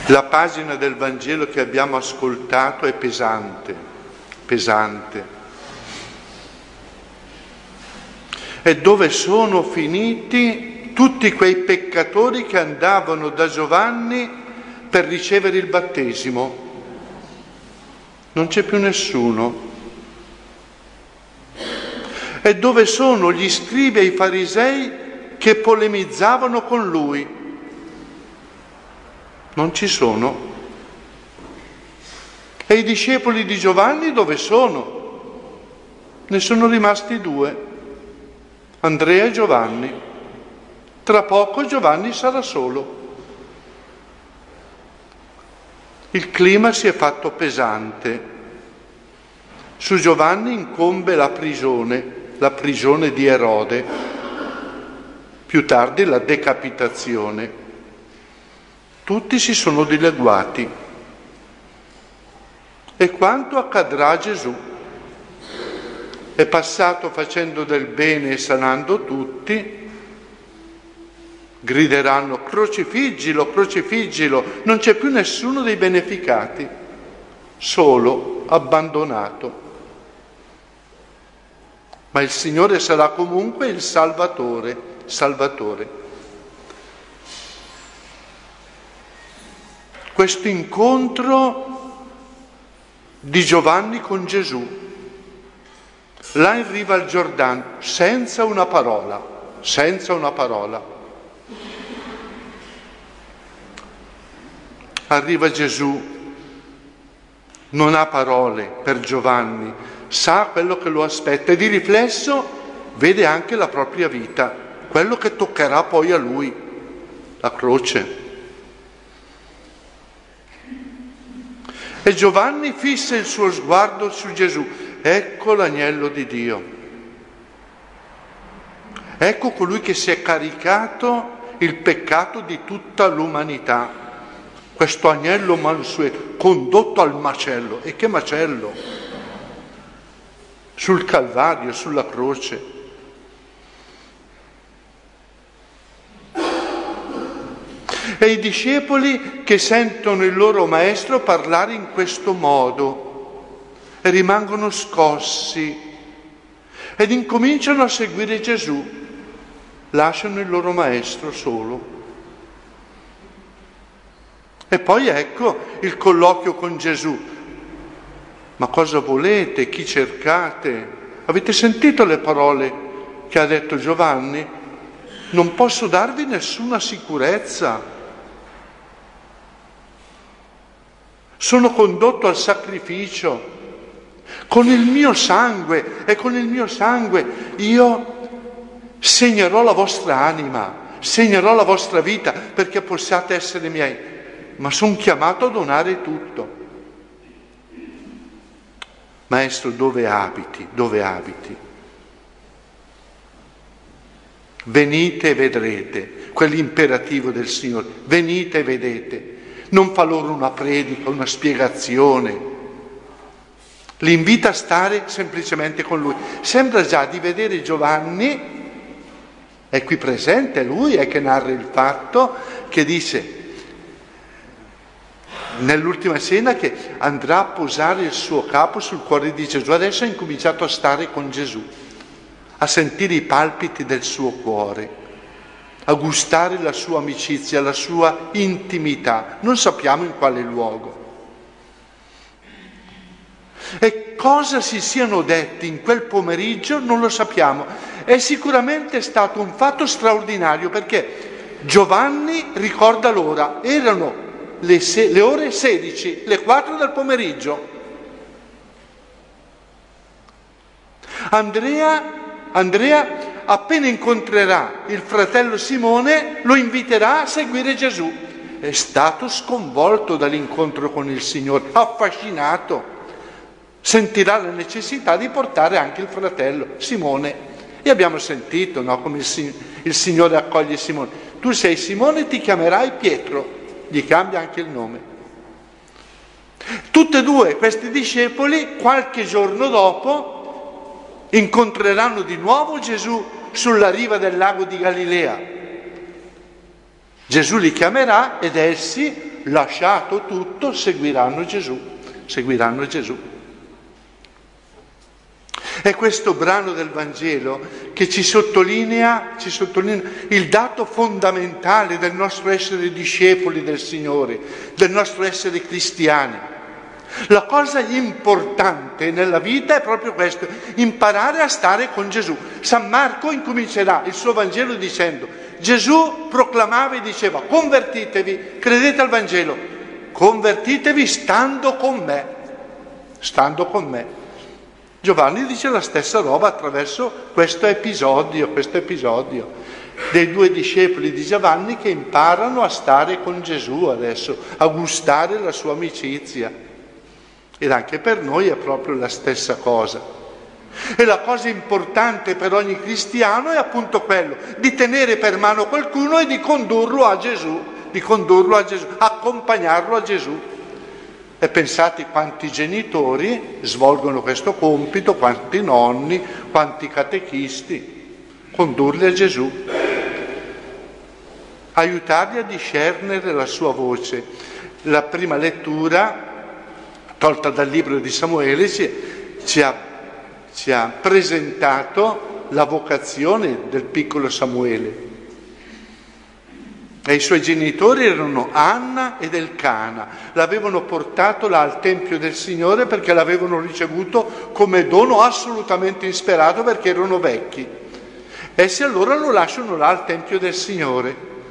La pagina del Vangelo che abbiamo ascoltato è pesante, pesante. E dove sono finiti tutti quei peccatori che andavano da Giovanni per ricevere il battesimo? Non c'è più nessuno. E dove sono gli scribi e i farisei che polemizzavano con lui? Non ci sono. E i discepoli di Giovanni dove sono? Ne sono rimasti 2, Andrea e Giovanni. Tra poco Giovanni sarà solo. Il clima si è fatto pesante. Su Giovanni incombe la prigione di Erode, più tardi la decapitazione. Tutti si sono dileguati. E quanto accadrà a Gesù? È passato facendo del bene e sanando tutti. Grideranno: crocifiggilo, crocifiggilo. Non c'è più nessuno dei beneficati, solo, abbandonato. Ma il Signore sarà comunque il Salvatore. Questo incontro di Giovanni con Gesù, là in riva al Giordano, senza una parola. Arriva Gesù, non ha parole per Giovanni, sa quello che lo aspetta e di riflesso vede anche la propria vita, quello che toccherà poi a lui, la croce. E Giovanni fissa il suo sguardo su Gesù. Ecco l'agnello di Dio. Ecco colui che si è caricato il peccato di tutta l'umanità. Questo agnello mansueto, condotto al macello. E che macello? Sul Calvario, sulla croce. E i discepoli che sentono il loro maestro parlare in questo modo e rimangono scossi ed incominciano a seguire Gesù, lasciano il loro maestro solo. E poi ecco il colloquio con Gesù. Ma cosa volete? Chi cercate? Avete sentito le parole che ha detto Giovanni? Non posso darvi nessuna sicurezza. Sono condotto al sacrificio con il mio sangue e con il mio sangue io segnerò la vostra anima, segnerò la vostra vita perché possiate essere miei, ma sono chiamato a donare tutto. Maestro, dove abiti? Dove abiti? Venite e vedrete, quell'imperativo del Signore, venite e vedete. Non fa loro una predica, una spiegazione. Li invita a stare semplicemente con lui. Sembra già di vedere Giovanni, è qui presente, lui è che narra il fatto, che dice nell'ultima cena che andrà a posare il suo capo sul cuore di Gesù. Adesso ha incominciato a stare con Gesù, a sentire i palpiti del suo cuore, a gustare la sua amicizia, la sua intimità. Non sappiamo in quale luogo. E cosa si siano detti in quel pomeriggio non lo sappiamo. È sicuramente stato un fatto straordinario perché Giovanni ricorda l'ora. Erano le ore 16, le 4 del pomeriggio. Andrea appena incontrerà il fratello Simone, lo inviterà a seguire Gesù. È stato sconvolto dall'incontro con il Signore, affascinato. Sentirà la necessità di portare anche il fratello Simone. E abbiamo sentito, no, come il Signore accoglie Simone. Tu sei Simone, ti chiamerai Pietro. Gli cambia anche il nome. Tutti e due questi discepoli, qualche giorno dopo, incontreranno di nuovo Gesù sulla riva del lago di Galilea. Gesù li chiamerà ed essi lasciato tutto, seguiranno Gesù. È questo brano del Vangelo che ci sottolinea il dato fondamentale del nostro essere discepoli del Signore, del nostro essere cristiani. La cosa importante nella vita è proprio questo, imparare a stare con Gesù. San Marco incomincerà il suo Vangelo dicendo: Gesù proclamava e diceva: convertitevi, credete al Vangelo, convertitevi stando con me. Giovanni dice la stessa roba attraverso questo episodio dei due discepoli di Giovanni che imparano a stare con Gesù adesso, a gustare la sua amicizia. Ed anche per noi è proprio la stessa cosa. E la cosa importante per ogni cristiano è appunto quello di tenere per mano qualcuno e di condurlo a Gesù, accompagnarlo a Gesù. E pensate quanti genitori svolgono questo compito, quanti nonni, quanti catechisti, condurli a Gesù, aiutarli a discernere la sua voce. La prima lettura, tolta dal libro di Samuele, ci ha presentato la vocazione del piccolo Samuele. E i suoi genitori erano Anna ed Elcana, l'avevano portato là al Tempio del Signore perché l'avevano ricevuto come dono assolutamente insperato perché erano vecchi. Essi allora lo lasciano là al Tempio del Signore.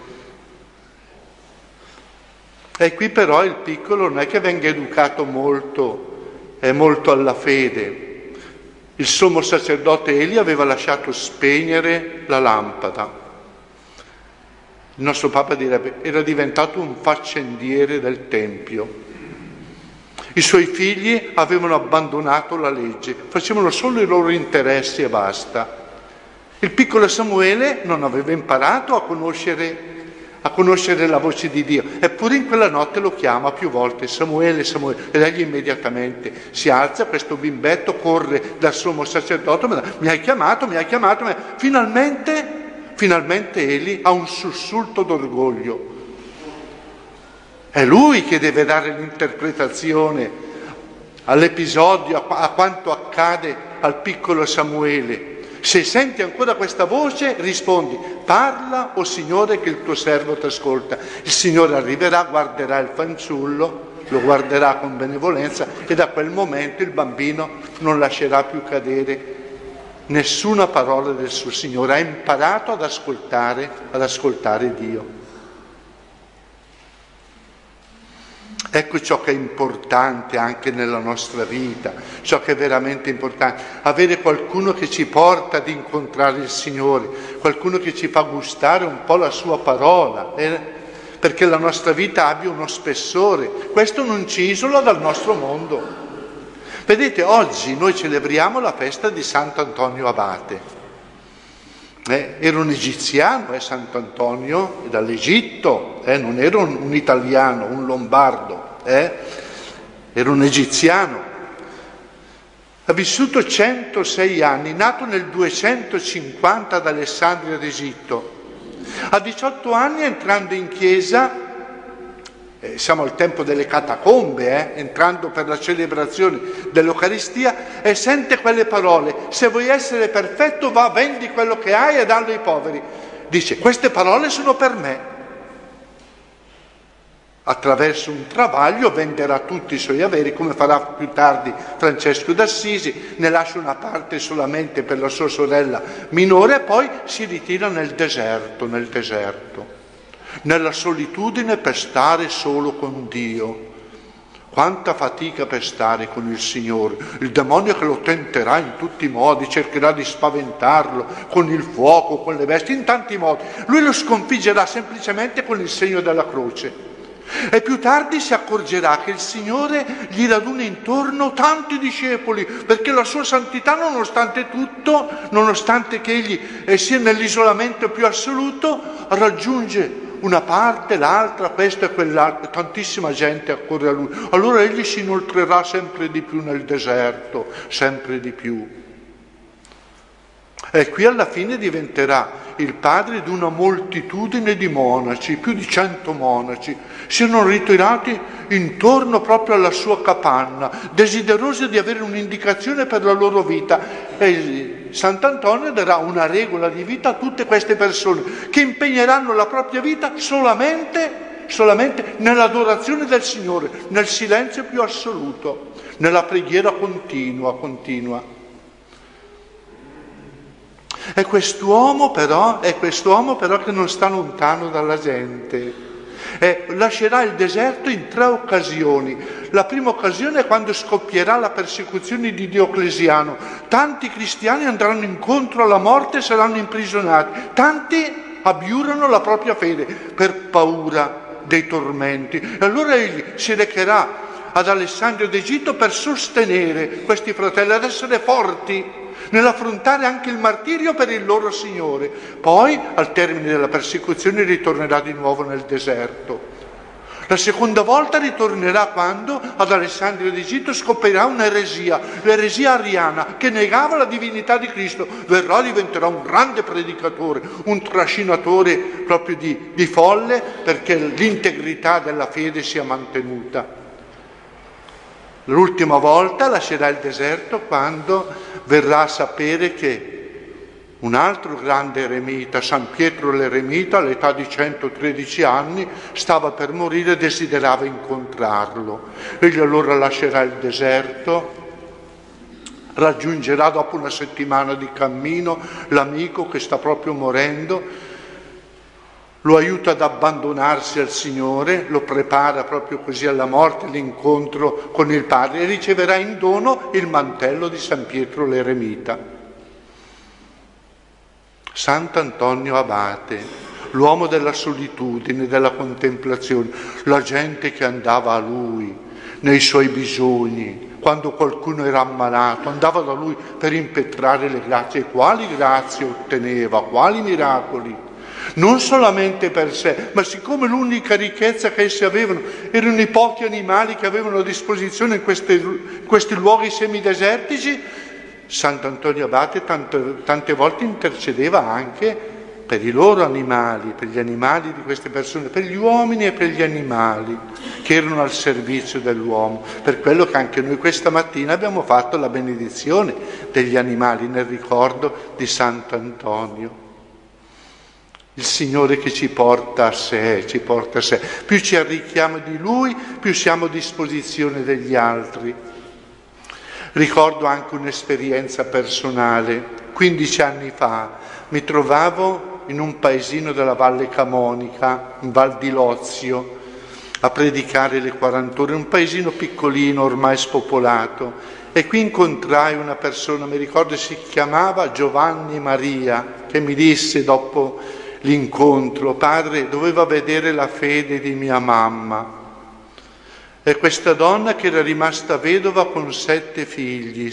E qui però il piccolo non è che venga educato molto alla fede. Il sommo sacerdote Eli aveva lasciato spegnere la lampada. Il nostro Papa direbbe, era diventato un faccendiere del Tempio. I suoi figli avevano abbandonato la legge, facevano solo i loro interessi e basta. Il piccolo Samuele non aveva imparato a conoscere la voce di Dio, eppure in quella notte lo chiama più volte, Samuele, Samuele, ed egli immediatamente si alza, questo bimbetto corre dal sommo sacerdote, mi hai chiamato, Finalmente Eli ha un sussulto d'orgoglio. È lui che deve dare l'interpretazione all'episodio, a quanto accade al piccolo Samuele. Se senti ancora questa voce, rispondi: parla, o Signore, che il tuo servo ti ascolta. Il Signore arriverà, guarderà il fanciullo, lo guarderà con benevolenza e da quel momento il bambino non lascerà più cadere nessuna parola del suo Signore, ha imparato ad ascoltare Dio. Ecco ciò che è importante anche nella nostra vita, ciò che è veramente importante, avere qualcuno che ci porta ad incontrare il Signore, qualcuno che ci fa gustare un po' la sua parola, perché la nostra vita abbia uno spessore. Questo non ci isola dal nostro mondo. Vedete, oggi noi celebriamo la festa di Sant'Antonio Abate. Era un egiziano, Sant'Antonio, dall'Egitto, non era un italiano, un lombardo, era un egiziano. Ha vissuto 106 anni, nato nel 250 ad Alessandria d'Egitto. A 18 anni, entrando in chiesa, siamo al tempo delle catacombe, entrando per la celebrazione dell'Eucaristia, e sente quelle parole: se vuoi essere perfetto, va, vendi quello che hai e dallo ai poveri. Dice: queste parole sono per me. Attraverso un travaglio venderà tutti i suoi averi, come farà più tardi Francesco d'Assisi, ne lascia una parte solamente per la sua sorella minore e poi si ritira nel deserto, nella solitudine, per stare solo con Dio. Quanta fatica per stare con il Signore. Il demonio che lo tenterà in tutti i modi, cercherà di spaventarlo con il fuoco, con le vesti, in tanti modi. Lui lo sconfiggerà semplicemente con il segno della croce. E più tardi si accorgerà che il Signore gli raduna intorno tanti discepoli, perché la sua santità, nonostante tutto, nonostante che egli sia nell'isolamento più assoluto, raggiunge una parte, l'altra, questa e quell'altra, tantissima gente accorre a lui. Allora egli si inoltrerà sempre di più nel deserto, sempre di più. E qui alla fine diventerà il padre di una moltitudine di monaci, più di 100 monaci, si erano ritirati intorno proprio alla sua capanna, desiderosi di avere un'indicazione per la loro vita. E Sant'Antonio darà una regola di vita a tutte queste persone che impegneranno la propria vita solamente nell'adorazione del Signore, nel silenzio più assoluto, nella preghiera continua. È quest'uomo però che non sta lontano dalla gente. Lascerà il deserto in 3 occasioni. La prima occasione è quando scoppierà la persecuzione di Diocleziano. Tanti cristiani andranno incontro alla morte e saranno imprigionati. Tanti abiurano la propria fede per paura dei tormenti. E allora egli si recherà ad Alessandria d'Egitto per sostenere questi fratelli, ad essere forti nell'affrontare anche il martirio per il loro Signore. Poi, al termine della persecuzione, ritornerà di nuovo nel deserto. La seconda volta ritornerà quando ad Alessandria d'Egitto scoprirà un'eresia, l'eresia ariana, che negava la divinità di Cristo. Verrà, diventerà un grande predicatore, un trascinatore proprio di folle, perché l'integrità della fede sia mantenuta. L'ultima volta lascerà il deserto quando verrà a sapere che un altro grande eremita, San Pietro l'Eremita, all'età di 113 anni, stava per morire e desiderava incontrarlo. Egli allora lascerà il deserto, raggiungerà dopo una settimana di cammino l'amico che sta proprio morendo, lo aiuta ad abbandonarsi al Signore, lo prepara proprio così alla morte, l'incontro con il Padre, e riceverà in dono il mantello di San Pietro l'Eremita. Sant'Antonio Abate, l'uomo della solitudine, della contemplazione, la gente che andava a lui nei suoi bisogni, quando qualcuno era ammalato, andava da lui per impetrare le grazie. E quali grazie otteneva, quali miracoli! Non solamente per sé, ma siccome l'unica ricchezza che essi avevano erano i pochi animali che avevano a disposizione in questi luoghi semidesertici, Sant'Antonio Abate tante volte intercedeva anche per i loro animali, per gli animali di queste persone, per gli uomini e per gli animali che erano al servizio dell'uomo. Per quello che anche noi questa mattina abbiamo fatto la benedizione degli animali nel ricordo di Sant'Antonio. Il Signore che ci porta a sé. Più ci arricchiamo di Lui, più siamo a disposizione degli altri. Ricordo anche un'esperienza personale. 15 anni fa mi trovavo in un paesino della Valle Camonica, in Val di Lozio, a predicare le 40 ore, un paesino piccolino, ormai spopolato. E qui incontrai una persona, mi ricordo si chiamava Giovanni Maria, che mi disse dopo l'incontro: padre, doveva vedere la fede di mia mamma. E questa donna che era rimasta vedova con 7 figli.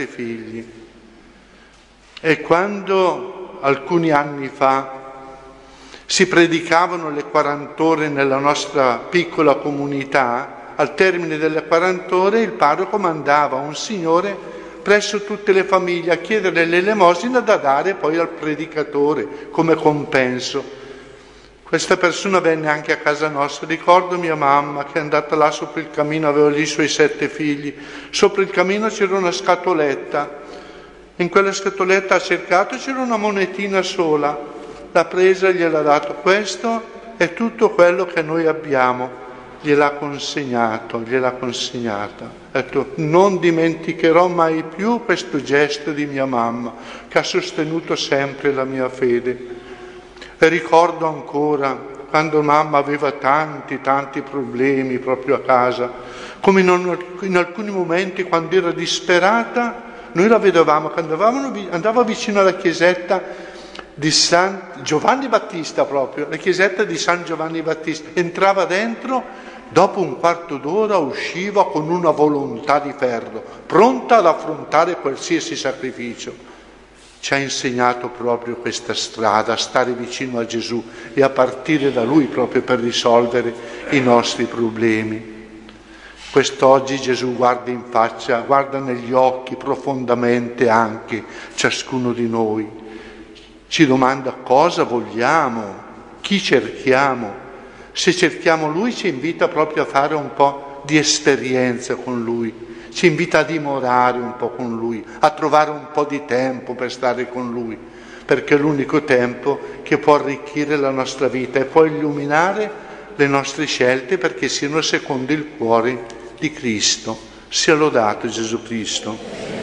E quando alcuni anni fa si predicavano le 40 ore nella nostra piccola comunità, al termine delle 40 ore il parroco mandava un signore presso tutte le famiglie a chiedere l'elemosina da dare poi al predicatore come compenso. Questa persona venne anche a casa nostra. Ricordo mia mamma che è andata là sopra il camino, aveva lì i suoi 7 figli. Sopra il camino c'era una scatoletta. In quella scatoletta ha cercato, c'era una monetina sola. L'ha presa e gliel'ha dato. Questo è tutto quello che noi abbiamo. Gliel'ha consegnata. Ha detto: non dimenticherò mai più questo gesto di mia mamma, che ha sostenuto sempre la mia fede. E ricordo ancora quando mamma aveva tanti problemi proprio a casa, come in alcuni momenti, quando era disperata, noi la vedevamo che andava vicino alla chiesetta di San Giovanni Battista, proprio la chiesetta di San Giovanni Battista, entrava dentro. Dopo un quarto d'ora usciva con una volontà di ferro, pronta ad affrontare qualsiasi sacrificio. Ci ha insegnato proprio questa strada, a stare vicino a Gesù e a partire da Lui proprio per risolvere i nostri problemi. Quest'oggi Gesù guarda in faccia, guarda negli occhi profondamente anche ciascuno di noi. ci domanda cosa vogliamo, chi cerchiamo. Se cerchiamo Lui ci invita proprio a fare un po' di esperienza con Lui, ci invita a dimorare un po' con Lui, a trovare un po' di tempo per stare con Lui, perché è l'unico tempo che può arricchire la nostra vita e può illuminare le nostre scelte perché siano secondo il cuore di Cristo. Sia lodato Gesù Cristo.